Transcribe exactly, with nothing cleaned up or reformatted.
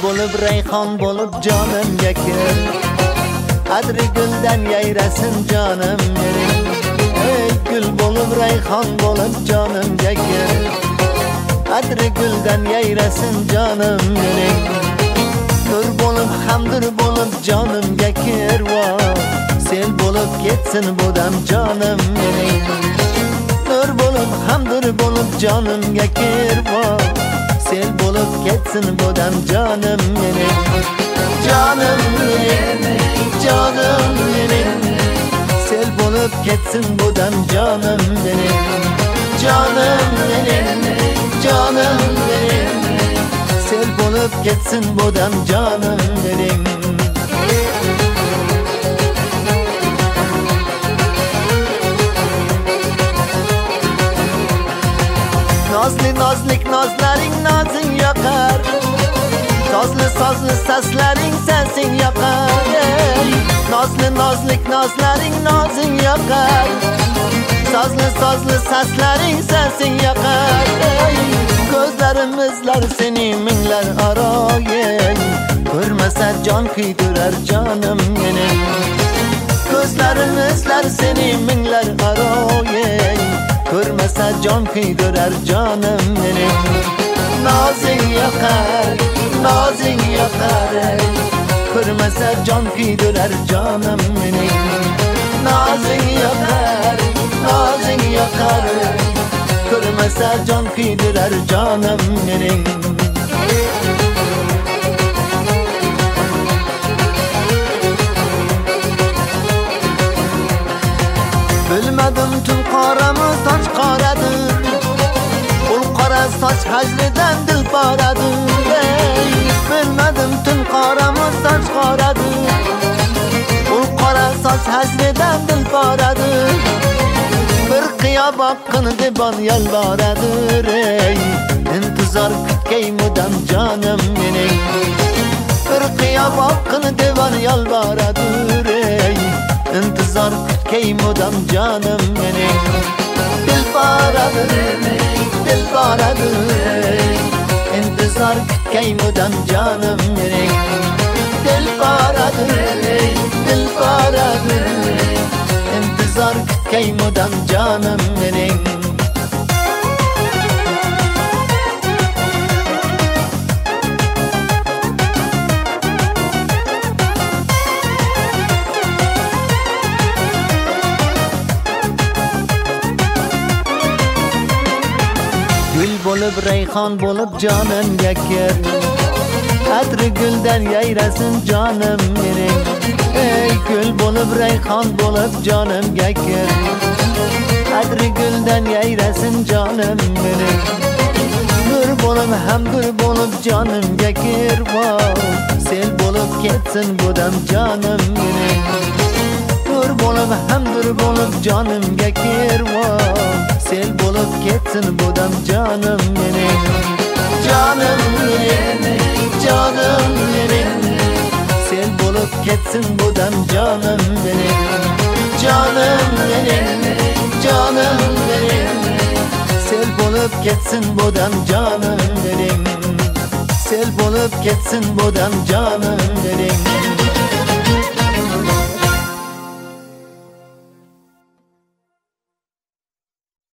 bo'lib rayhon bo'lib jonimga kir, qadri guldan yayrasin jonim mening. Ey gul bo'lib rayhon bo'lib jonimga kir, qadri guldan yayrasin jonim mening. Nur bo'lib hamdur bo'lib jonimga kir, sel bo'lib ketsin bu dam jonim mening. Nur bo'lib hamdur bo'lib jonimga kir, sel bo'lib ketsin bu dam jonim mening. Jonim mening, jonim mening, sel bo'lib ketsin bu dam jonim mening. Jonim mening, jonim mening, sel bo'lib ketsin bu dam jonim mening. Nozli nozlik nozlaring nozing yoqar, sozli sozli saslaring sasing yoqar. Ey nozli nozlik nozlaring nozing yoqar, sozli sozli saslaring sasing yoqar. Ey ko'zlarimizlar seni minglar aro, ey ko'rmasa jon kuydirar jonim mening. Ko'zlarimizlar seni minglar aro, ey ko'rmasa jon kuydirar jonim mening. Nozing yoqar, nozing yoqar, ko'rmasa jon kuydirar jonim mening. Nozing yoqar, nozing yoqar, ko'rmasa jon kuydirar jonim mening. Bilmadim tun qorami soch qoradir, ul qora soch hajridan dil poradir. Ey bilmadim tun qorami soch qoradir, ul qora soch hajridan dil poradir. Bir qiyo boqqin debon yalvoradir. Ey intizor kutgay mudam jonim mening. Bir qiyo boqqin debon yalvoradir. Ey intizor kutgay mudam jonim mening. Dil poradir, dil poradir, intizor kutgay mudam jonim mening. Dil poradir, dil poradir, intizor kutgay mudam jonim mening. Gul bo'lib rayhon bo'lib jonimga kir, qadri guldan yayrasin jonim mening. Ey gul bo'lib rayhon bo'lib jonimga kir, qadri guldan yayrasin jonim mening. Nur bo'lib hamdur bo'lib jonimga kir, sel bo'lib ketsin bu dam jonim mening. Nur bo'lib hamdur bo'lib jonimga kir, sel bo'lib ketsin bu dam jonim mening. Jonim mening, jonim mening, sel bo'lib ketsin bu dam jonim mening. Jonim mening, jonim mening, sel bo'lib ketsin bu dam jonim mening. Sel bo'lib ketsin bu dam jonim mening.